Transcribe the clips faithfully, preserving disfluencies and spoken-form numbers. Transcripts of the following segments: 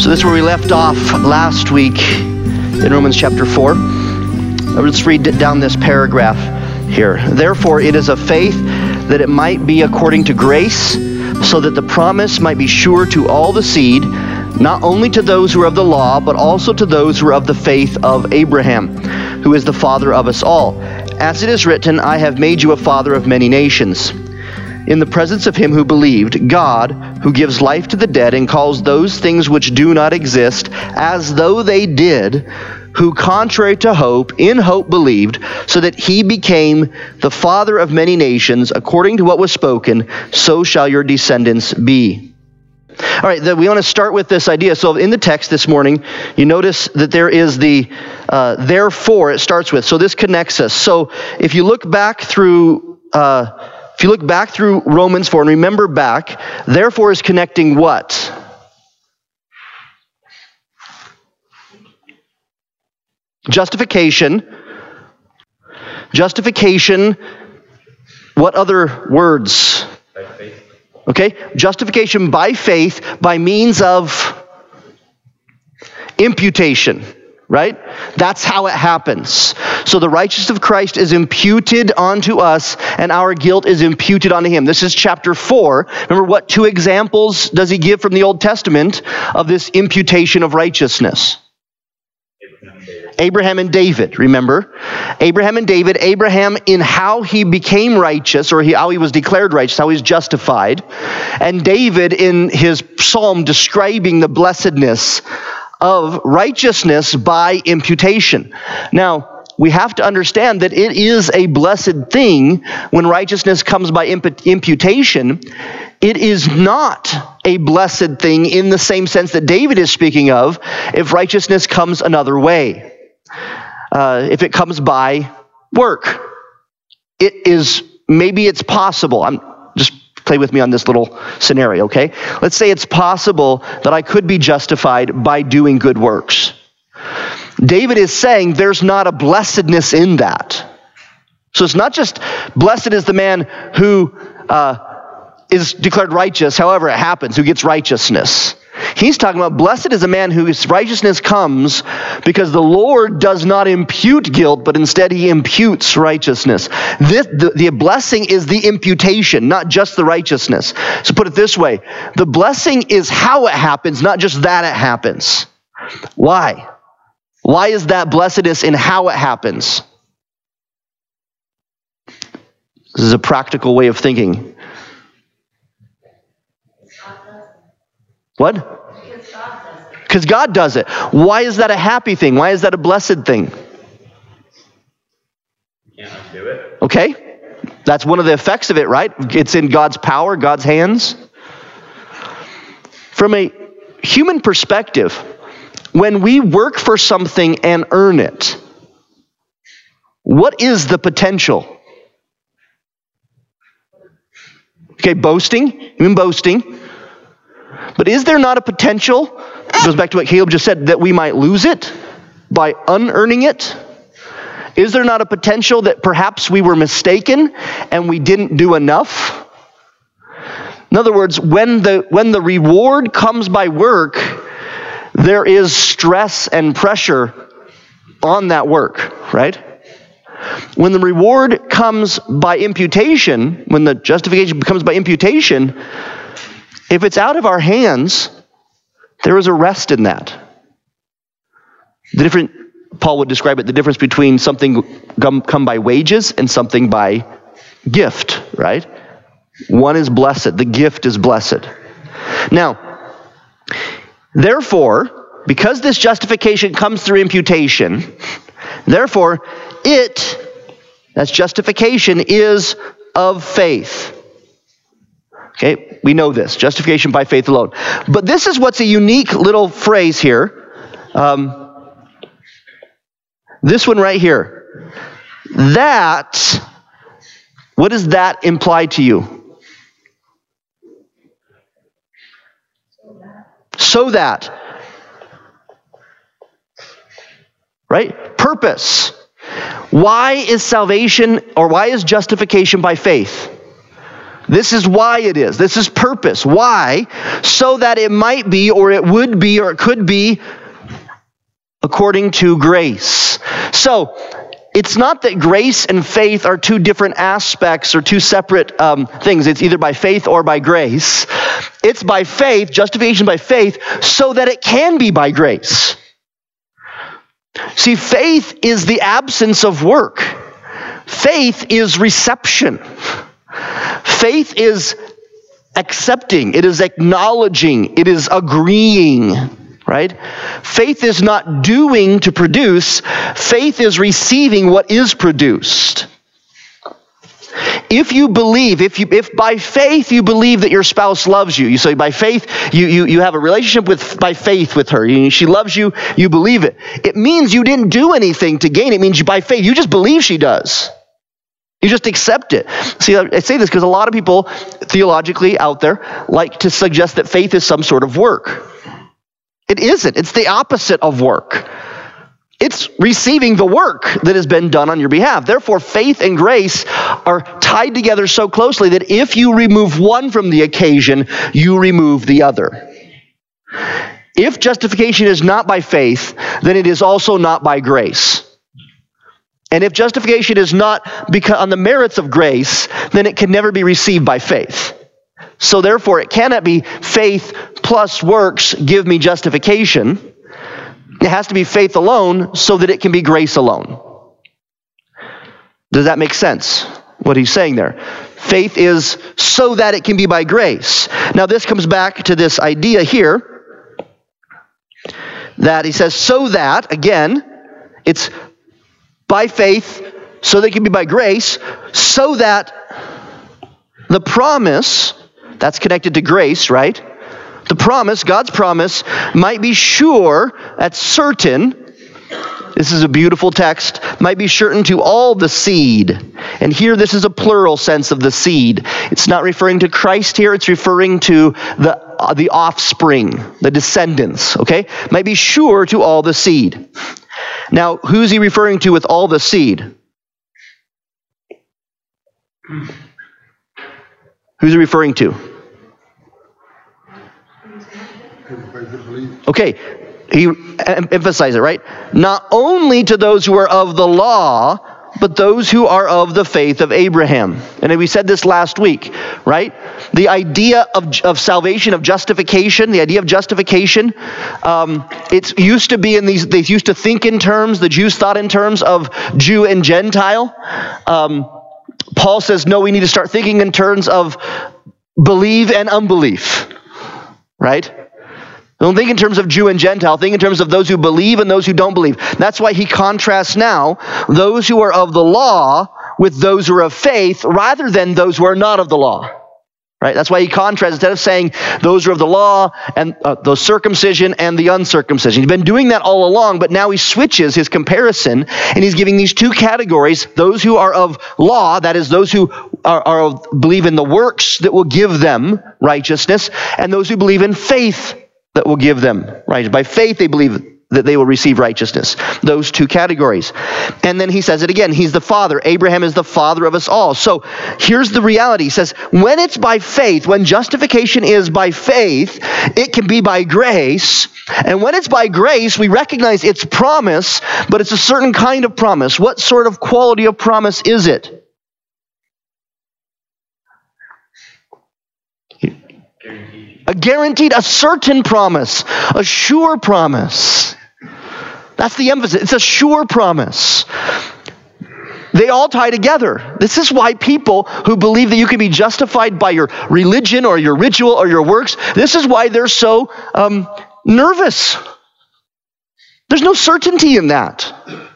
So this is where we left off last week in Romans chapter four. Let's read down this paragraph here. Therefore, it is of faith that it might be according to grace, so that the promise might be sure to all the seed, not only to those who are of the law, but also to those who are of the faith of Abraham, who is the father of us all. As it is written, I have made you a father of many nations. In the presence of him who believed, God, who gives life to the dead and calls those things which do not exist as though they did, who contrary to hope, in hope believed, so that he became the father of many nations, according to what was spoken, so shall your descendants be. All right, the, we want to start with this idea. So in the text this morning, you notice that there is the uh, therefore it starts with. So this connects us. So if you look back through... Uh, If you look back through Romans four and remember back, therefore is connecting what? Justification. Justification. What other words? By faith. Okay. Justification by faith by means of imputation. Right? That's how it happens. So the righteousness of Christ is imputed onto us, and our guilt is imputed onto him. This is chapter four. Remember, what two examples does he give from the Old Testament of this imputation of righteousness? Abraham, Abraham and David, remember? Abraham and David, Abraham in how he became righteous, or he, how he was declared righteous, how he was justified, and David in his psalm describing the blessedness of righteousness by imputation. Now, we have to understand that it is a blessed thing when righteousness comes by imp- imputation. It is not a blessed thing in the same sense that David is speaking of if righteousness comes another way. Uh, if it comes by work. It is, maybe it's possible. I'm just play with me on this little scenario, okay? Let's say it's possible that I could be justified by doing good works. David is saying there's not a blessedness in that. So it's not just blessed is the man who uh, is declared righteous, however it happens, who gets righteousness. He's talking about blessed is a man whose righteousness comes because the Lord does not impute guilt, but instead he imputes righteousness. This, the, the blessing is the imputation, not just the righteousness. So put it this way, the blessing is how it happens, not just that it happens. Why? Why is that blessedness in how it happens? This is a practical way of thinking. What? Because God does it. Why is that a happy thing? Why is that a blessed thing? You can't undo it. Okay. That's one of the effects of it, right? It's in God's power, God's hands. From a human perspective, when we work for something and earn it, what is the potential? Okay, boasting, even boasting. But is there not a potential, it goes back to what Caleb just said, that we might lose it by unearning it? Is there not a potential that perhaps we were mistaken and we didn't do enough? In other words, when the when the reward comes by work, there is stress and pressure on that work, right? When the reward comes by imputation, when the justification comes by imputation, if it's out of our hands, there is a rest in that. The different, Paul would describe it, the difference between something come, come by wages and something by gift, right? One is blessed, the gift is blessed. Now, therefore, because this justification comes through imputation, therefore, it, that's justification, is of faith. Okay, we know this, justification by faith alone. But this is what's a unique little phrase here. Um, this one right here. That, what does that imply to you? So that. Right? Purpose. Why is salvation, or why is justification by faith? This is why it is. This is purpose. Why? So that it might be, or it would be, or it could be according to grace. So, it's not that grace and faith are two different aspects or two separate um, things. It's either by faith or by grace. It's by faith, justification by faith, so that it can be by grace. See, faith is the absence of work. Faith is reception. Faith is accepting. It is acknowledging. It is agreeing, right? Faith is not doing to produce. Faith is receiving what is produced. If you believe, if you, if by faith you believe that your spouse loves you, you say by faith, you, you, you have a relationship with, by faith with her. You, she loves you, you believe it. It means you didn't do anything to gain it. It means you, by faith, you just believe she does. You just accept it. See, I say this because a lot of people theologically out there like to suggest that faith is some sort of work. It isn't. It's the opposite of work. It's receiving the work that has been done on your behalf. Therefore, faith and grace are tied together so closely that if you remove one from the occasion, you remove the other. If justification is not by faith, then it is also not by grace. And if justification is not because on the merits of grace, then it can never be received by faith. So therefore, it cannot be faith plus works give me justification. It has to be faith alone so that it can be grace alone. Does that make sense, what he's saying there? Faith is so that it can be by grace. Now this comes back to this idea here that he says so that, again, it's by faith so that it can be by grace, so that the promise, that's connected to grace, right? The promise, God's promise, might be sure, that's certain. This is a beautiful text. Might be certain to all the seed. And here this is a plural sense of the seed. It's not referring to Christ here. It's referring to the, uh, the offspring, the descendants, okay? Might be sure to all the seed. Now, who's he referring to with all the seed? Who's he referring to? Okay, he emphasized it, right? Not only to those who are of the law, but those who are of the faith of Abraham. And we said this last week, right? The idea of, of salvation, of justification, the idea of justification, um, it used to be in these, they used to think in terms, the Jews thought in terms of Jew and Gentile. Um, Paul says, no, we need to start thinking in terms of believe and unbelief, right? Don't think in terms of Jew and Gentile. Think in terms of those who believe and those who don't believe. That's why he contrasts now those who are of the law with those who are of faith rather than those who are not of the law. Right? That's why he contrasts, instead of saying those who are of the law and uh, the circumcision and the uncircumcision. He's been doing that all along, but now he switches his comparison and he's giving these two categories. Those who are of law, that is those who are, are of, believe in the works that will give them righteousness, and those who believe in faith that will give them right. By faith, they believe that they will receive righteousness. Those two categories. And then he says it again. He's the father. Abraham is the father of us all. So here's the reality. He says, when it's by faith, when justification is by faith, it can be by grace. And when it's by grace, we recognize it's promise, but it's a certain kind of promise. What sort of quality of promise is it? A guaranteed, a certain promise, a sure promise. That's the emphasis. It's a sure promise. They all tie together. This is why people who believe that you can be justified by your religion or your ritual or your works, this is why they're so um, nervous. There's no certainty in that.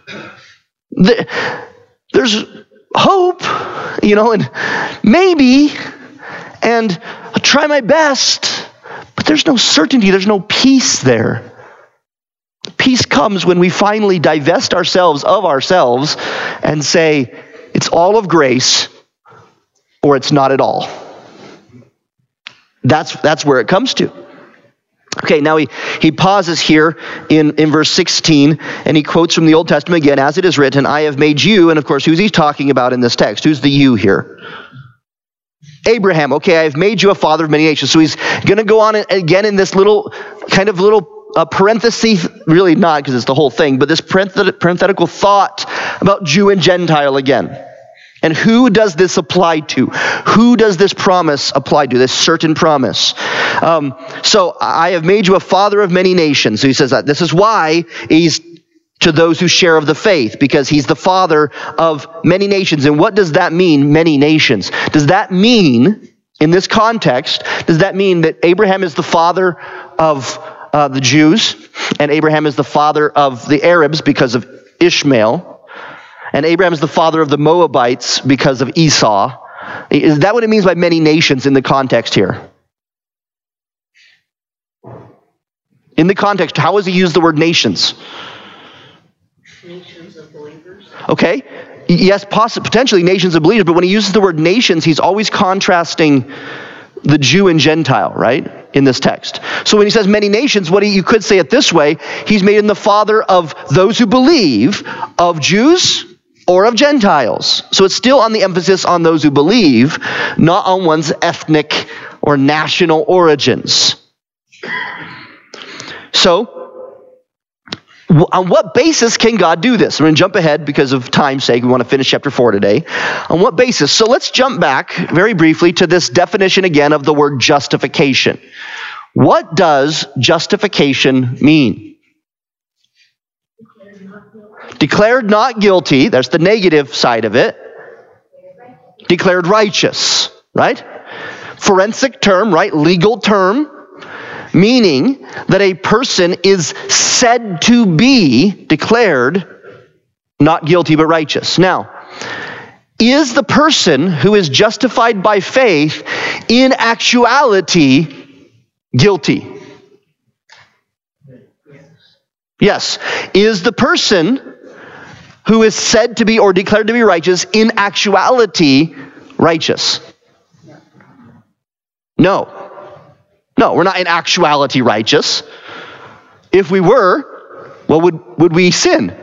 There's hope, you know, and maybe, and I'll try my best, but there's no certainty. There's no peace there. Peace comes when we finally divest ourselves of ourselves and say, it's all of grace or it's not at all. That's, that's where it comes to. Okay, now he, he pauses here in, in verse sixteen, and he quotes from the Old Testament again, as it is written, I have made you, and of course, who's he talking about in this text? Who's the you here? Abraham, okay, I've made you a father of many nations. So he's going to go on again in this little, kind of little uh, parenthesis, really not because it's the whole thing, but this parenthetical thought about Jew and Gentile again. And who does this apply to? Who does this promise apply to, this certain promise? Um, so I have made you a father of many nations. So he says that this is why he's to those who share of the faith, because he's the father of many nations. And what does that mean, many nations? Does that mean, in this context, does that mean that Abraham is the father of uh, the Jews, and Abraham is the father of the Arabs because of Ishmael, and Abraham is the father of the Moabites because of Esau? Is that what it means by many nations in the context here? In the context, how does he use the word nations? Nations of believers. Okay, yes, possibly, potentially nations of believers, but when he uses the word nations, he's always contrasting the Jew and Gentile, right, in this text. So when he says many nations, what he, you could say it this way, he's made him the father of those who believe, of Jews or of Gentiles. So it's still on the emphasis on those who believe, not on one's ethnic or national origins. So, on what basis can God do this? We're going to jump ahead because of time's sake. We want to finish chapter four today. On what basis? So let's jump back very briefly to this definition again of the word justification. What does justification mean? Declared not guilty. That's the negative side of it. Declared righteous, right? Forensic term, right? Legal term. Meaning that a person is said to be declared not guilty but righteous. Now, is the person who is justified by faith in actuality guilty? Yes. Is the person who is said to be or declared to be righteous in actuality righteous? No. No, we're not in actuality righteous. If we were, well, would, would we sin?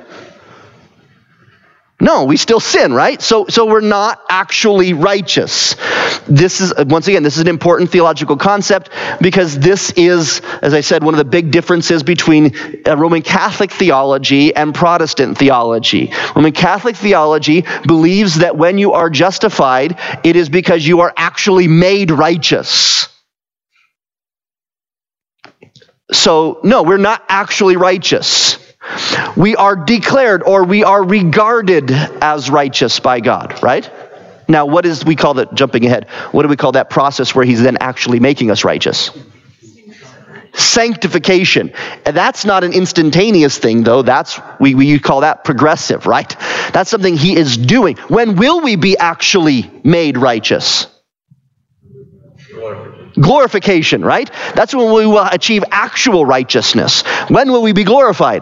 No, we still sin, right? So, so we're not actually righteous. This is, once again, this is an important theological concept because this is, as I said, one of the big differences between Roman Catholic theology and Protestant theology. Roman Catholic theology believes that when you are justified, it is because you are actually made righteous. So, no, we're not actually righteous. We are declared or we are regarded as righteous by God, right? Now, what is, we call that, jumping ahead, what do we call that process where he's then actually making us righteous? Sanctification. And that's not an instantaneous thing, though. That's, we, we call that progressive, right? That's something he is doing. When will we be actually made righteous? Glorification, right? That's when we will achieve actual righteousness. When will we be glorified?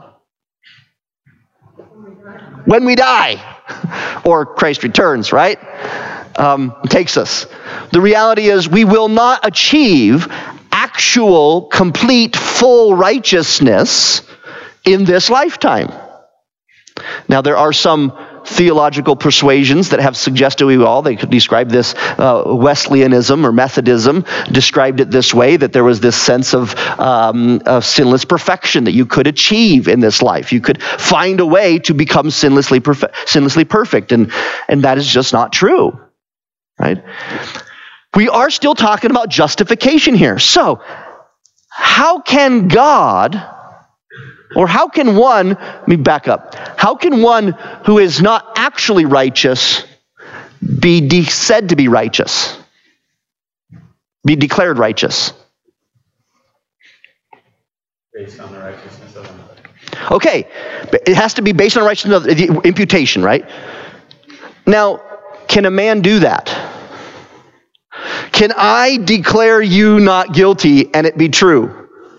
When we die. Or Christ returns, right? Um, takes us. The reality is we will not achieve actual, complete, full righteousness in this lifetime. Now, there are some theological persuasions that have suggested we all, they could describe this, uh, Wesleyanism or Methodism described it this way, that there was this sense of, um, of sinless perfection that you could achieve in this life. You could find a way to become sinlessly, perfe- sinlessly perfect, and, and that is just not true, right? We are still talking about justification here. So, how can God... Or how can one, let me back up, how can one who is not actually righteous be de- said to be righteous? Be declared righteous? Based on the righteousness of another. Okay, it has to be based on the righteousness of the imputation, right? Now, can a man do that? Can I declare you not guilty and it be true?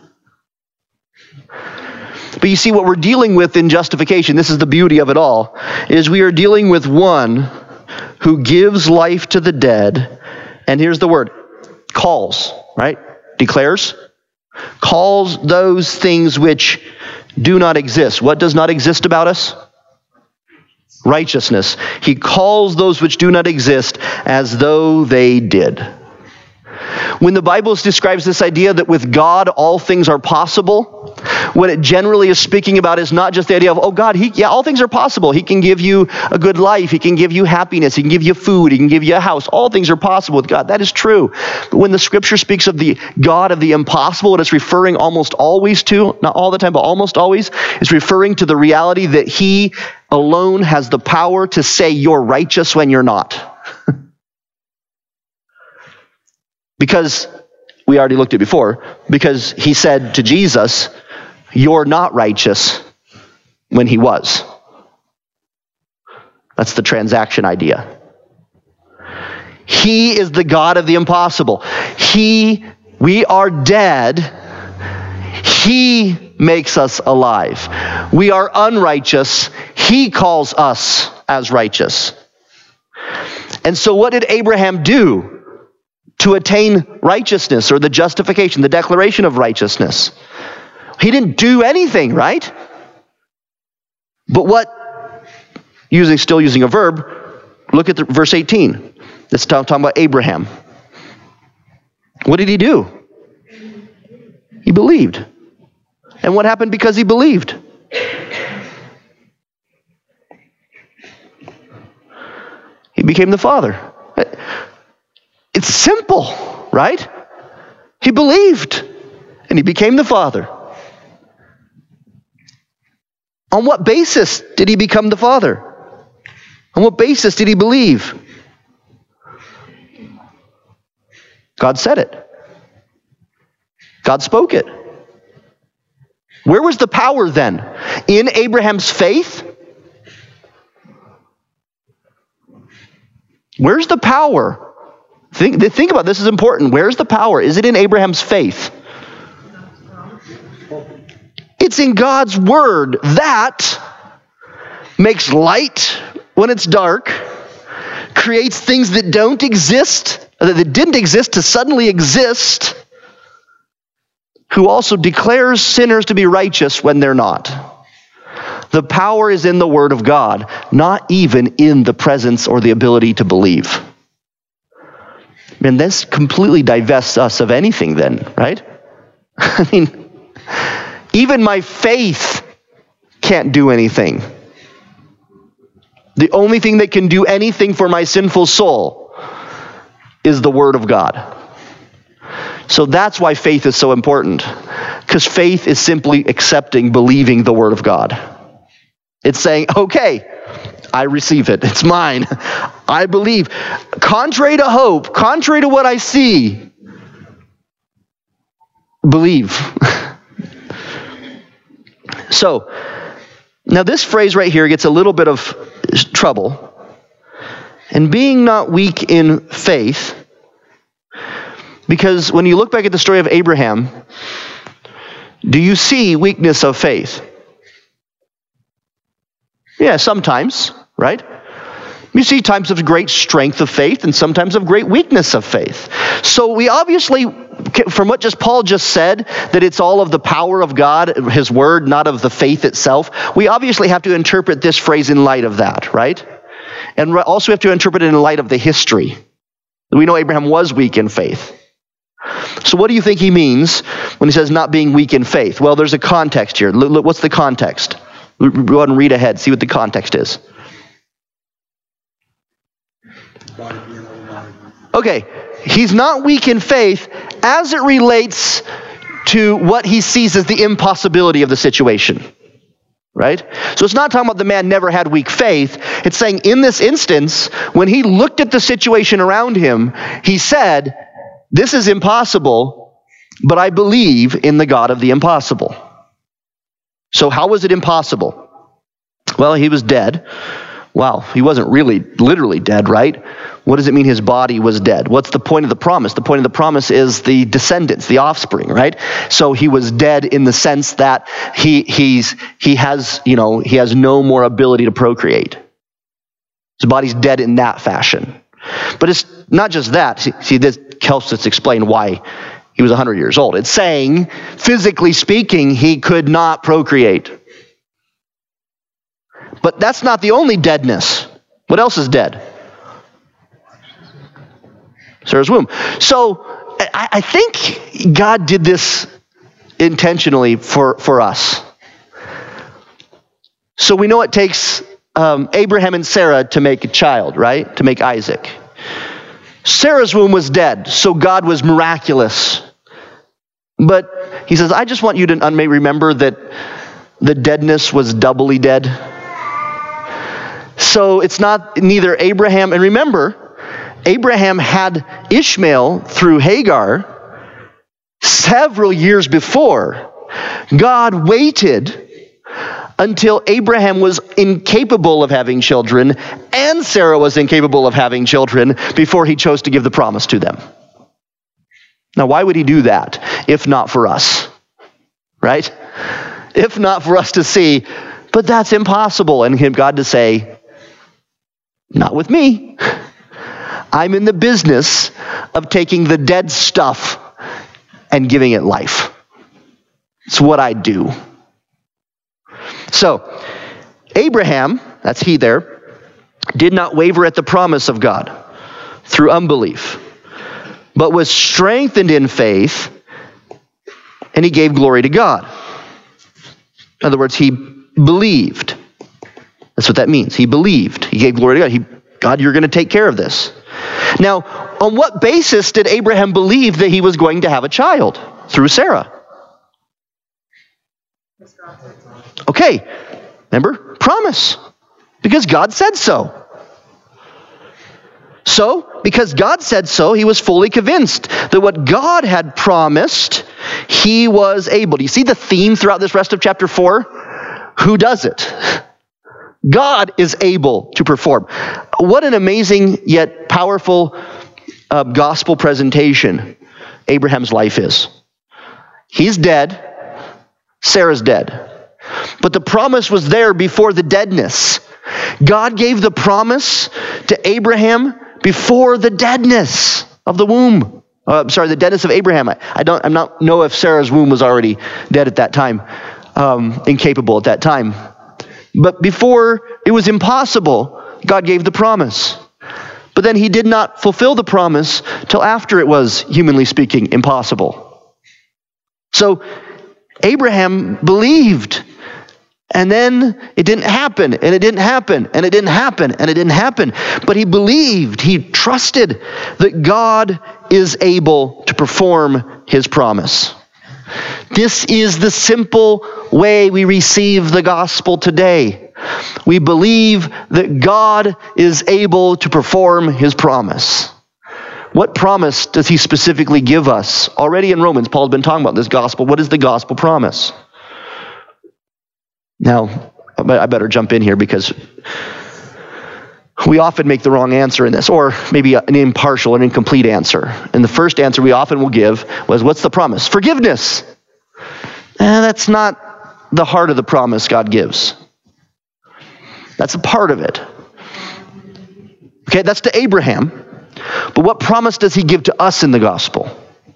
But you see, what we're dealing with in justification, this is the beauty of it all, is we are dealing with one who gives life to the dead, and here's the word, calls, right? Declares. Calls those things which do not exist. What does not exist about us? righteousness. He calls those which do not exist as though they did. When the Bible describes this idea that with God all things are possible, what it generally is speaking about is not just the idea of, oh God, he, yeah, all things are possible. He can give you a good life. He can give you happiness. He can give you food. He can give you a house. All things are possible with God. That is true. But when the scripture speaks of the God of the impossible, what it's referring almost always to, not all the time, but almost always, is referring to the reality that he alone has the power to say you're righteous when you're not. Because, we already looked at before, because he said to Jesus, you're not righteous, when he was. That's the transaction idea. He is the God of the impossible. He, we are dead. He makes us alive. We are unrighteous. He calls us as righteous. And so what did Abraham do to attain righteousness, or the justification, the declaration of righteousness? He didn't do anything, right? But what, using still using a verb, look at the, verse eighteen. It's talking about Abraham. What did he do? He believed. And what happened because he believed? He became the father. It's simple, right? He believed, and he became the father. On what basis did he become the father? On what basis did he believe? God said it. God spoke it. Where was the power then? In Abraham's faith? Where's the power? Think, think about this, is important. Where's the power? Is it in Abraham's faith? It's in God's word. That makes light when it's dark, creates things that don't exist, that didn't exist to suddenly exist, who also declares sinners to be righteous when they're not. The power is in the word of God, not even in the presence or the ability to believe. And this completely divests us of anything then, right? I mean, even my faith can't do anything. The only thing that can do anything for my sinful soul is the Word of God. So that's why faith is so important. Because faith is simply accepting, believing the Word of God. It's saying, okay, I receive it. It's mine. I believe. Contrary to hope, contrary to what I see, believe. So, now this phrase right here gets a little bit of trouble. And being not weak in faith, because when you look back at the story of Abraham, do you see weakness of faith? Yeah, sometimes, right? You see times of great strength of faith and sometimes of great weakness of faith. So we obviously, from what just Paul just said, that it's all of the power of God, his word, not of the faith itself, we obviously have to interpret this phrase in light of that, right? And also have to interpret it in light of the history. We know Abraham was weak in faith. So what do you think he means when he says not being weak in faith? Well, there's a context here. What's the context? Go ahead and read ahead. See what the context is. Okay, he's not weak in faith as it relates to what he sees as the impossibility of the situation. Right? So it's not talking about the man never had weak faith. It's saying in this instance, when he looked at the situation around him, he said, this is impossible, but I believe in the God of the impossible. So how was it impossible? Well, he was dead. Wow, he wasn't really literally dead, right? What does it mean his body was dead? What's the point of the promise? The point of the promise is the descendants, the offspring, right? So he was dead in the sense that he he's he has, you know, he has no more ability to procreate. His body's dead in that fashion. But it's not just that. See, see this helps us explain why he was one hundred years old. It's saying, physically speaking, he could not procreate. But that's not the only deadness. What else is dead? Sarah's womb. So I, I think God did this intentionally for, for us. So we know it takes um, Abraham and Sarah to make a child, right? To make Isaac. Sarah's womb was dead, so God was miraculous. But he says, I just want you to remember that the deadness was doubly dead. So it's not neither Abraham, and remember, Abraham had Ishmael through Hagar several years before. God waited until Abraham was incapable of having children and Sarah was incapable of having children before he chose to give the promise to them. Now, why would he do that if not for us? Right? If not for us to see, but that's impossible, and him, God to say, not with me. I'm in the business of taking the dead stuff and giving it life. It's what I do. So, Abraham, that's he there, did not waver at the promise of God through unbelief, but was strengthened in faith, and he gave glory to God. In other words, he believed. That's what that means. He believed. He gave glory to God. He, God, you're going to take care of this. Now, on what basis did Abraham believe that he was going to have a child? Through Sarah. Okay, remember? Promise. Because God said so. So, because God said so, he was fully convinced that what God had promised, he was able. Do you see the theme throughout this rest of chapter four? Who does it? God is able to perform. What an amazing yet powerful uh, gospel presentation Abraham's life is. He's dead. Sarah's dead. But the promise was there before the deadness. God gave the promise to Abraham before the deadness of the womb. Uh, sorry, the deadness of Abraham. I, I don't. I'm not know if Sarah's womb was already dead at that time, um, incapable at that time. But before it was impossible, God gave the promise. But then he did not fulfill the promise till after it was, humanly speaking, impossible. So Abraham believed. And then it didn't happen, and it didn't happen, and it didn't happen, and it didn't happen. But he believed, he trusted that God is able to perform his promise. This is the simple way we receive the gospel today. We believe that God is able to perform his promise. What promise does he specifically give us? Already in Romans, Paul's been talking about this gospel. What is the gospel promise? Now, I better jump in here because we often make the wrong answer in this, or maybe an impartial, an incomplete answer. And the first answer we often will give was, what's the promise? Forgiveness. Eh, that's not the heart of the promise God gives. That's a part of it. Okay, that's to Abraham. But what promise does he give to us in the gospel?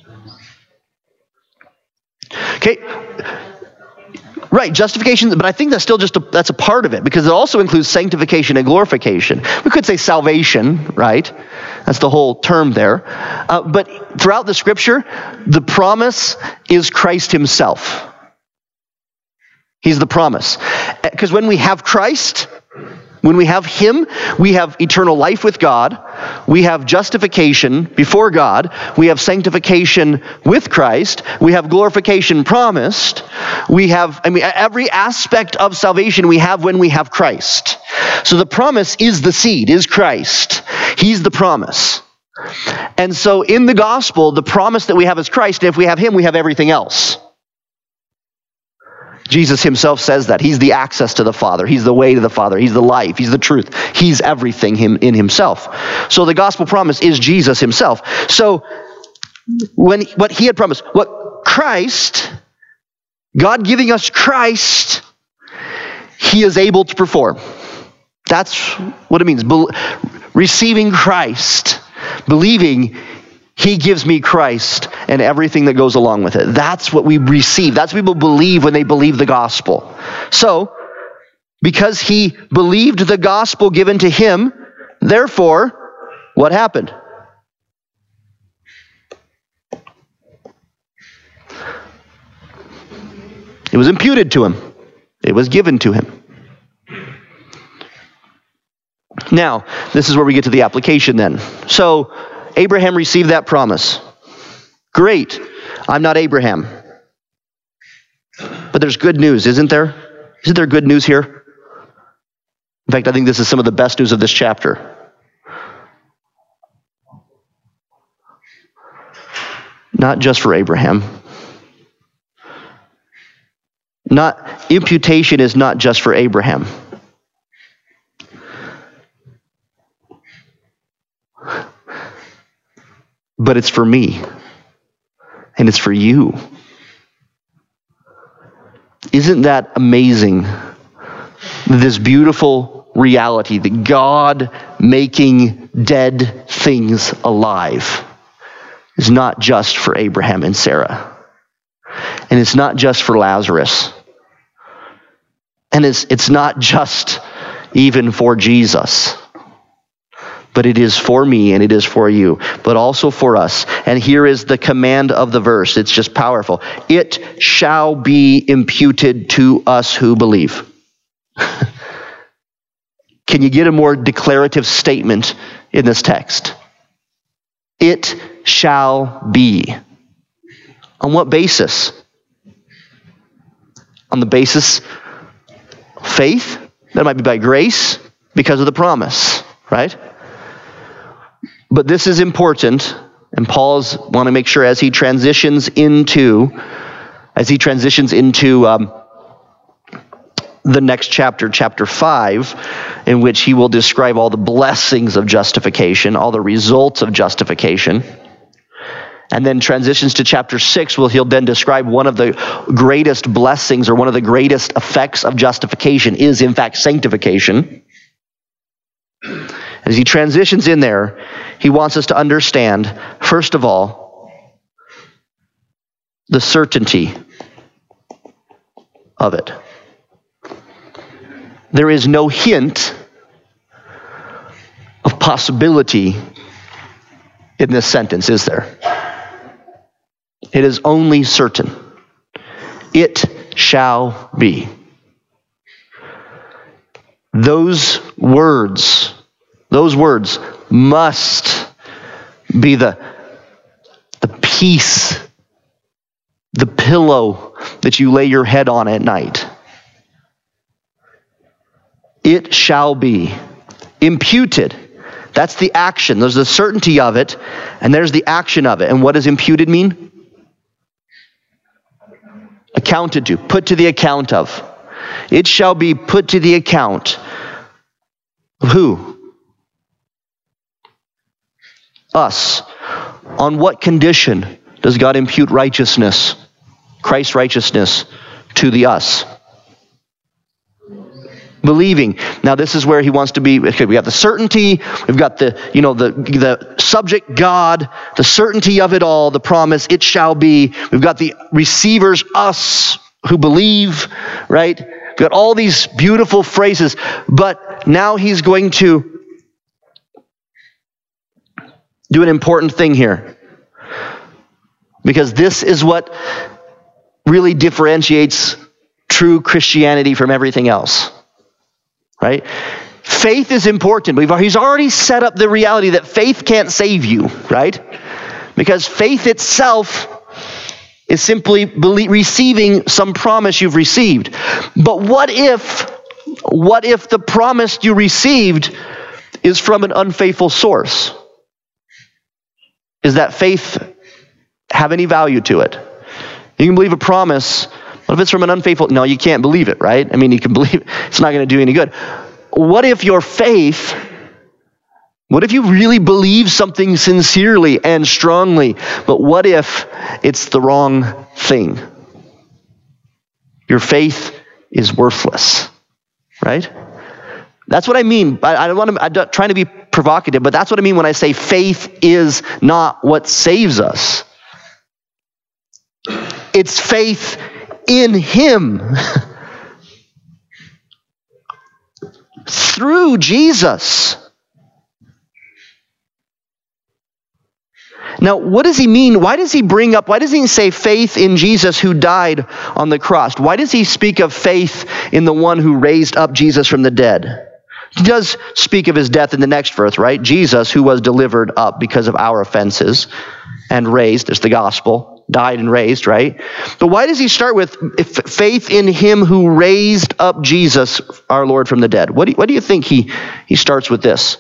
Okay. Right, justification, but I think that's still just a, that's a part of it because it also includes sanctification and glorification. We could say salvation, right? That's the whole term there. Uh, but throughout the scripture, the promise is Christ himself. He's the promise. Because when we have Christ, when we have him, we have eternal life with God. We have justification before God. We have sanctification with Christ. We have glorification promised. We have, I mean, every aspect of salvation we have when we have Christ. So the promise is the seed, is Christ. He's the promise. And so in the gospel, the promise that we have is Christ. And if we have him, we have everything else. Jesus himself says that. He's the access to the Father. He's the way to the Father. He's the life. He's the truth. He's everything him in himself. So the gospel promise is Jesus himself. So when what he had promised, what Christ, God giving us Christ, he is able to perform. That's what it means. Be- receiving Christ, believing he gives me Christ and everything that goes along with it. That's what we receive. That's what people believe when they believe the gospel. So, Because he believed the gospel given to him, therefore, what happened? It was imputed to him. It was given to him. Now, this is where we get to the application then. So, Abraham received that promise. Great. I'm not Abraham. But there's good news, isn't there? Isn't there good news here? In fact, I think this is some of the best news of this chapter. Not just for Abraham. Not imputation is not just for Abraham. But it's for me. And it's for you. Isn't that amazing? This beautiful reality that God making dead things alive is not just for Abraham and Sarah. And it's not just for Lazarus. And it's, it's not just even for Jesus. But it is for me and it is for you, but also for us. And here is the command of the verse. It's just powerful. It shall be imputed to us who believe. Can you get a more declarative statement in this text? It shall be. On what basis? On the basis of faith? That might be by grace because of the promise, right? But this is important, and Paul's want to make sure as he transitions into, as he transitions into um, the next chapter, chapter five, in which he will describe all the blessings of justification, all the results of justification, and then transitions to chapter six, where he'll then describe one of the greatest blessings or one of the greatest effects of justification is, in fact, sanctification. As he transitions in there, he wants us to understand, first of all, the certainty of it. There is no hint of possibility in this sentence, is there? It is only certain. It shall be. Those words, those words must be the, the peace, the pillow that you lay your head on at night. It shall be imputed. That's the action. There's the certainty of it, and there's the action of it. And what does imputed mean? Accounted to, put to the account of. It shall be put to the account of who? Us. On what condition does God impute righteousness, Christ's righteousness, to the us? Believing. Now this is where he wants to be. Okay, we got the certainty, we've got the, you know, the, the subject God, the certainty of it all, the promise, it shall be. We've got the receivers, us, who believe, right? We've got all these beautiful phrases, but now he's going to do an important thing here. Because this is what really differentiates true Christianity from everything else. Right? Faith is important. We've, he's already set up the reality that faith can't save you, right? Because faith itself is simply believe, receiving some promise you've received. But what if, what if the promise you received is from an unfaithful source? Does that faith have any value to it? You can believe a promise. What if it's from an unfaithful? No, you can't believe it, right? I mean, you can believe it. It's not going to do any good. What if your faith, what if you really believe something sincerely and strongly, but what if it's the wrong thing? Your faith is worthless, right? That's what I mean. I, I don't want to, I'm not trying to be provocative, but that's what I mean when I say faith is not what saves us. It's faith in him through Jesus. Now, what does he mean? Why does he bring up, why does he say faith in Jesus who died on the cross? Why does he speak of faith in the one who raised up Jesus from the dead? He does speak of his death in the next verse, right? Jesus, who was delivered up because of our offenses and raised, as the gospel, died and raised, right? But why does he start with faith in him who raised up Jesus, our Lord, from the dead? What do you, what do you think he, he starts with this?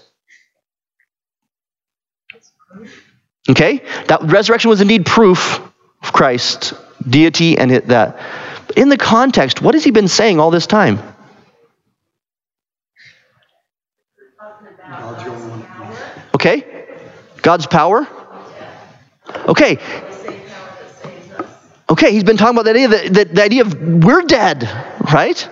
Okay, that resurrection was indeed proof of Christ's deity and it, that. But in the context, what has he been saying all this time? Okay, God's power. Okay, okay, he's been talking about the idea that, that the idea of we're dead, right?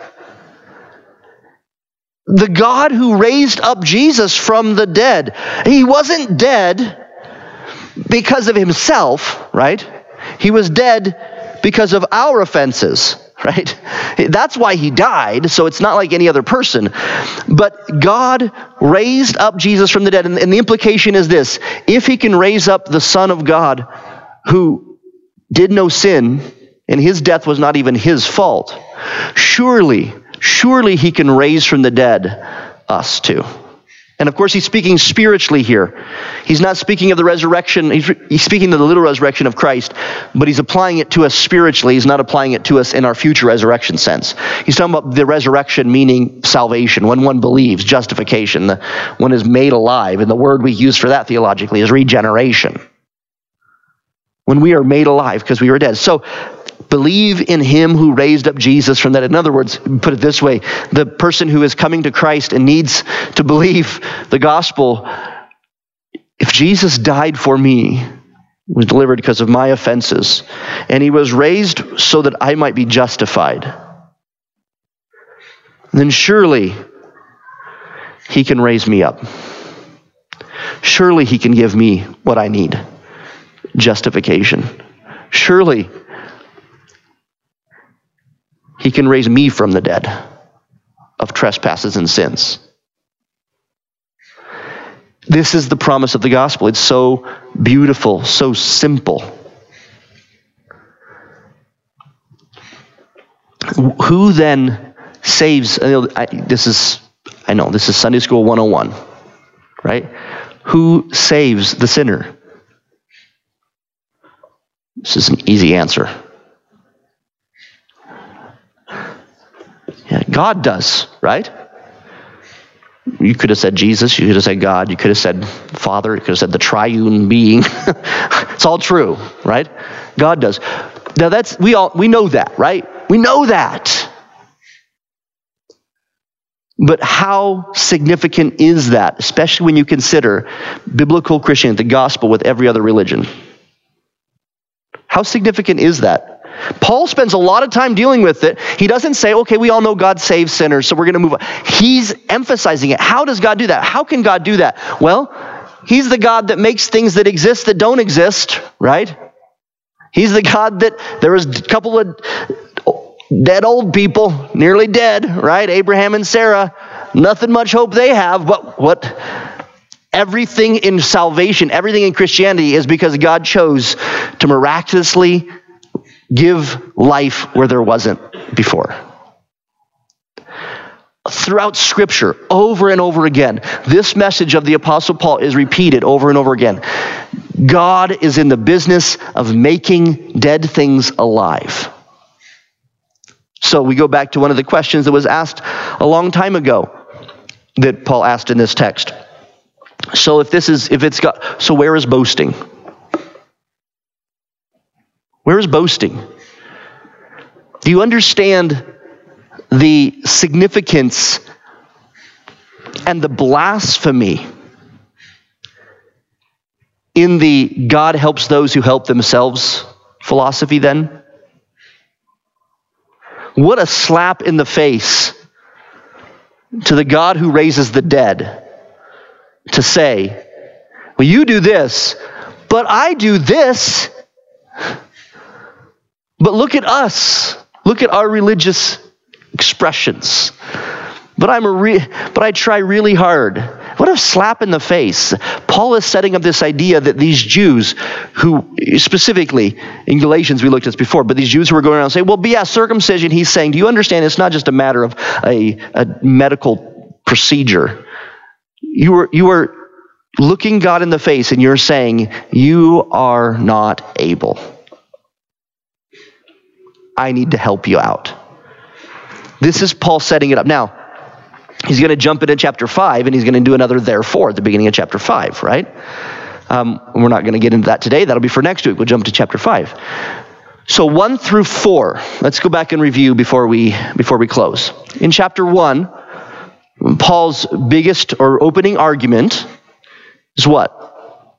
The God who raised up Jesus from the dead, he wasn't dead because of himself, right? He was dead because of our offenses, right? That's why he died, so it's not like any other person. But God raised up Jesus from the dead, and, and the implication is this: if he can raise up the Son of God who did no sin, and his death was not even his fault, surely, surely he can raise from the dead us too. And of course, he's speaking spiritually here. He's not speaking of the resurrection. He's, he's speaking of the literal resurrection of Christ, but he's applying it to us spiritually. He's not applying it to us in our future resurrection sense. He's talking about the resurrection meaning salvation, when one believes, justification, the, one is made alive. And the word we use for that theologically is regeneration. When we are made alive because we were dead. So believe in him who raised up Jesus from that. In other words, put it this way, the person who is coming to Christ and needs to believe the gospel, if Jesus died for me, was delivered because of my offenses, and he was raised so that I might be justified, then surely he can raise me up. Surely he can give me what I need, justification. Surely he can raise me from the dead of trespasses and sins. This is the promise of the gospel. It's so beautiful, so simple. Who then saves? I know, I, this is, I know, this is Sunday School one oh one, right? Who saves the sinner? This is an easy answer. Yeah, God does, right? You could have said Jesus, you could have said God, you could have said Father, you could have said the triune being. It's all true, right? God does. Now that's, we all, we know that, right? We know that. But how significant is that, especially when you consider biblical Christianity, the gospel with every other religion? How significant is that? Paul spends a lot of time dealing with it. He doesn't say, okay, we all know God saves sinners, so we're going to move on. He's emphasizing it. How does God do that? How can God do that? Well, he's the God that makes things that exist that don't exist, right? He's the God that there was a couple of dead old people, nearly dead, right? Abraham and Sarah, nothing much hope they have, but what? Everything in salvation, everything in Christianity is because God chose to miraculously give life where there wasn't before. Throughout Scripture, over and over again, this message of the Apostle Paul is repeated over and over again. God is in the business of making dead things alive. So we go back to one of the questions that was asked a long time ago that Paul asked in this text. So if this is, if it's got, so where is boasting? Where is boasting? Do you understand the significance and the blasphemy in the God helps those who help themselves philosophy then? What a slap in the face to the God who raises the dead to say, well, you do this, but I do this. But look at us. Look at our religious expressions. But I'm a re- but I try really hard. What a slap in the face. Paul is setting up this idea that these Jews who, specifically in Galatians we looked at this before, but these Jews who were going around saying, well, yeah, circumcision, he's saying, do you understand it's not just a matter of a, a medical procedure. You are, you are looking God in the face and you're saying, you are not able. I need to help you out. This is Paul setting it up. Now, he's going to jump into chapter five, and he's going to do another therefore at the beginning of chapter five, right? Um, we're not going to get into that today. That'll be for next week. We'll jump to chapter five. So one through four. Let's go back and review before we before we close. In chapter one, Paul's biggest or opening argument is what?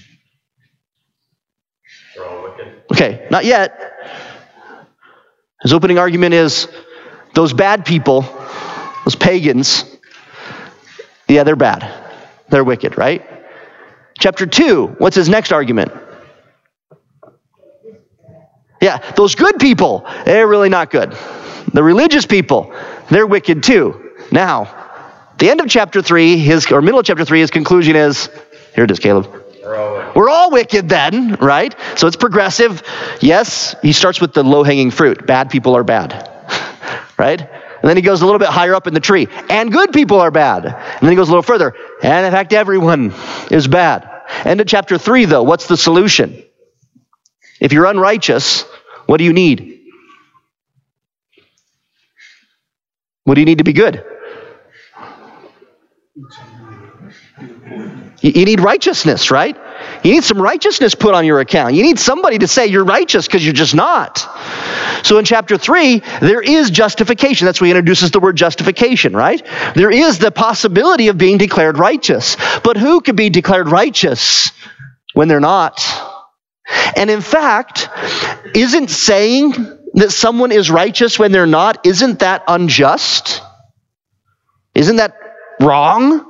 We're all wicked. Okay, not yet. His opening argument is those bad people, those pagans, yeah, they're bad. They're wicked, right? Chapter two, what's his next argument? Yeah, those good people, they're really not good. The religious people, they're wicked too. Now, the end of chapter three, his or middle of chapter three, his conclusion is, here it is, Caleb. We're all wicked. We're all wicked then, right? So it's progressive. Yes, he starts with the low-hanging fruit. Bad people are bad, right? And then he goes a little bit higher up in the tree. And good people are bad. And then he goes a little further. And in fact, everyone is bad. End of chapter three, though, what's the solution? If you're unrighteous, what do you need? What do you need to be good? You need righteousness, right? You need some righteousness put on your account. You need somebody to say you're righteous because you're just not. So in chapter three, there is justification. That's where he introduces the word justification, right? There is the possibility of being declared righteous. But who could be declared righteous when they're not? And in fact, isn't saying that someone is righteous when they're not, isn't that unjust? Isn't that wrong?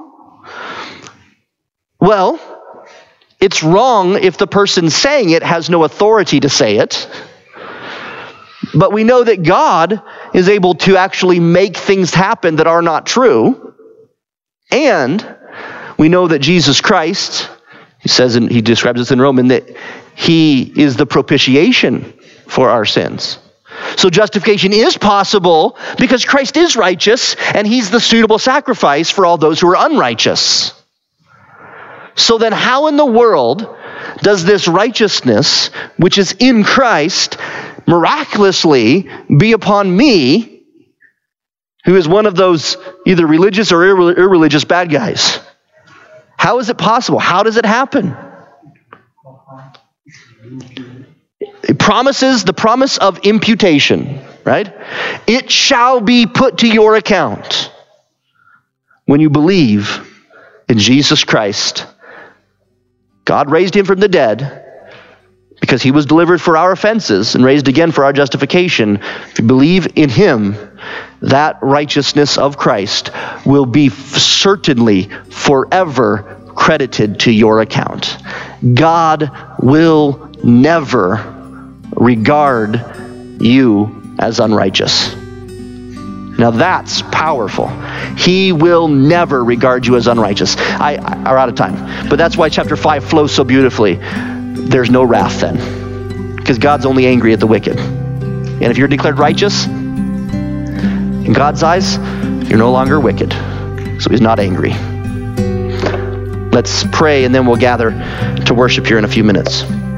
Well, it's wrong if the person saying it has no authority to say it. But we know that God is able to actually make things happen that are not true. And we know that Jesus Christ, he says, and he describes this in Romans, that he is the propitiation for our sins. So justification is possible because Christ is righteous and he's the suitable sacrifice for all those who are unrighteous. So then how in the world does this righteousness, which is in Christ, miraculously be upon me, who is one of those either religious or irre- irreligious bad guys? How is it possible? How does it happen? It promises the promise of imputation, right? It shall be put to your account when you believe in Jesus Christ. God raised him from the dead because he was delivered for our offenses and raised again for our justification. If you believe in him, that righteousness of Christ will be certainly forever credited to your account. God will never regard you as unrighteous. Now that's powerful. He will never regard you as unrighteous. I, I are out of time, but that's why chapter five flows so beautifully. There's no wrath then, because God's only angry at the wicked. And if you're declared righteous, in God's eyes, you're no longer wicked. So he's not angry. Let's pray and then we'll gather to worship here in a few minutes.